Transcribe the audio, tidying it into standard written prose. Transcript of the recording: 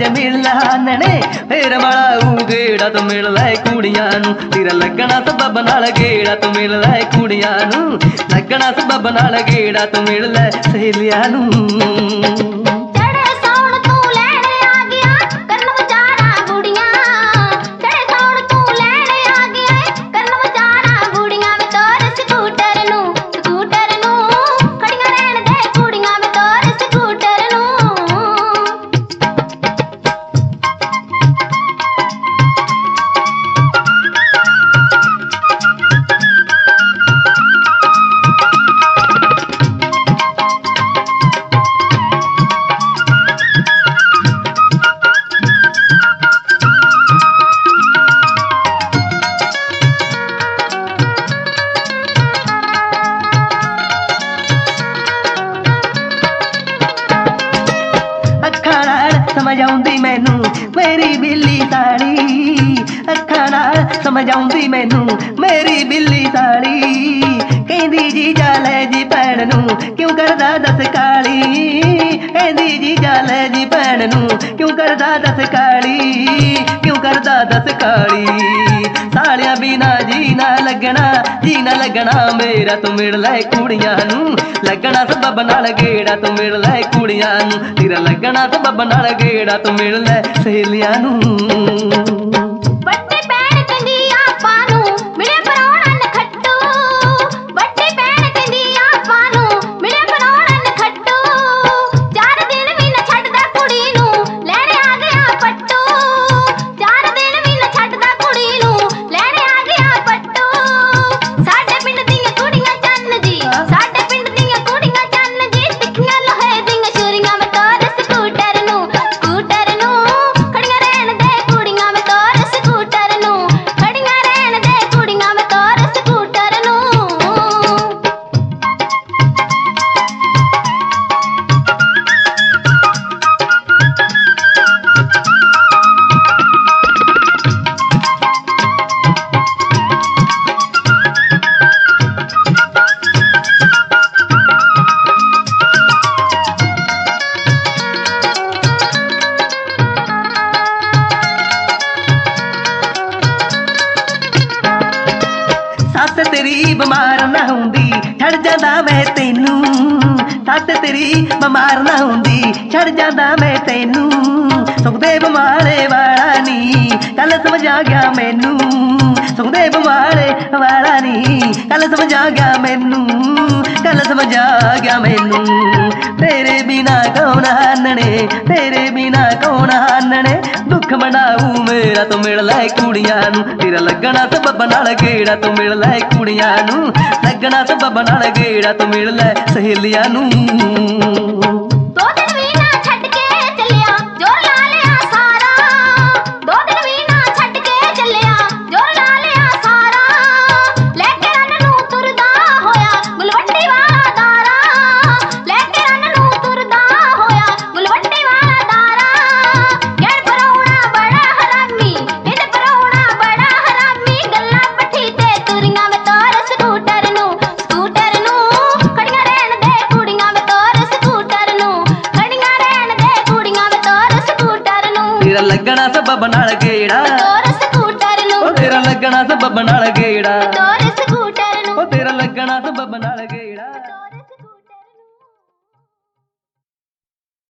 मिलना हानने फिर वाला गेड़ा तू मिल लै कुड़ियां नू तेरा लगना सबब नाल गेड़ा तू मिल लै कुड़ियां नू लगना सबब नाल गेड़ा तू मिल लै सहेलियां नू। समझ आउंदी मैनू मेरी बिल्ली साड़ी अखां नाल समझ आउंदी मैनू मेरी बिल्ली साड़ी कहंदी जीजा लै जी भैन नू क्यों करदा दस काली कहंदी जीजा लै जी भैन नू क्यों करदा दस काली क्यों करदा दस काली सालियां बिना जी ना लगना मेरा तू मिल लै कुड़ियां नू लगना सबब नाल गेड़ा तू मिल लै कुड़ियां नू तेरा लगना सबब नाल गेड़ा तू मिल लै सहेलियां नू। सस तेरी बीमार ना हुंदी छड़ जांदा मैं तैनू सस तेरी बीमार ना हुंदी छड़ जांदा मैं तैनू सुखदेव माले वाला नी कल समझ आ गया मैनू सुखदेव माले वाला नी कल समझ आ गया मैनू कल समझ आ गया मैनू तेरे बिना कौन हानने तेरे बिना कौन हानने दुख मनाऊ मेरा तू मिल लै कुड़ियां नू तेरा लगना सबब नाल गेड़ा तू मिल लै कुड़ियां नू लगना सबब नाल गेड़ा तू मिल लै सहेलियां नू। तेरा लगना सबब नाल गेड़ा तेरा लगना सबब नाल गेड़ा तेरा लगना सबब नाल गेड़ा।